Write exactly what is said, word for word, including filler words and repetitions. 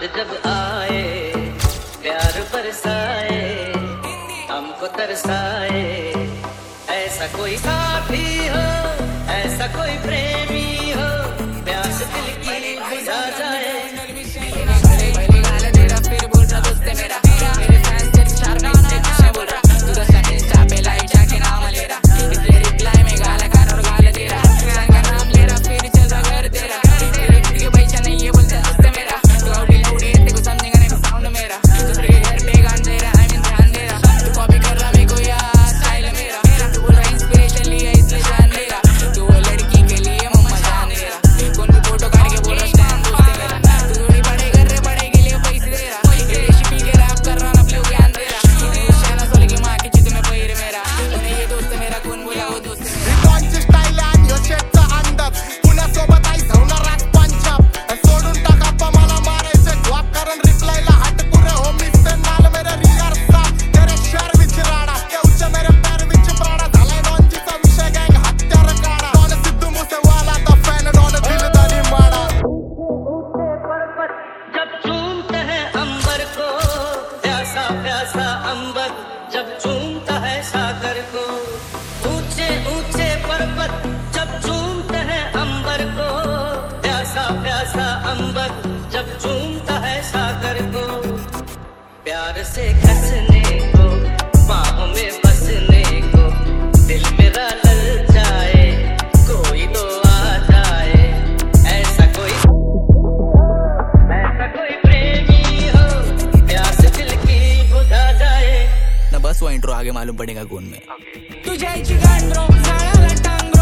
जब आए प्यार बरसाए हमको तरसाए, ऐसा कोई साथी हो ऐसा कोई प्रेमी हो, प्यास दिल की बुझा जाए। जब चूमता है सागर को, ऊंचे ऊंचे पर्वत जब चूमते हैं अंबर को, प्यासा प्यासा अंबर जब चूमता है सागर को, प्यार से घसने को बाहों में बसने को, दिल मेरा ललचाए कोई तो आ जाए, ऐसा कोई ऐसा कोई प्रेमी हो, प्यास दिल की बुझा जाए। ना बस वो इंट्रो आगे मालूम पड़ेगा कौन में। तुझे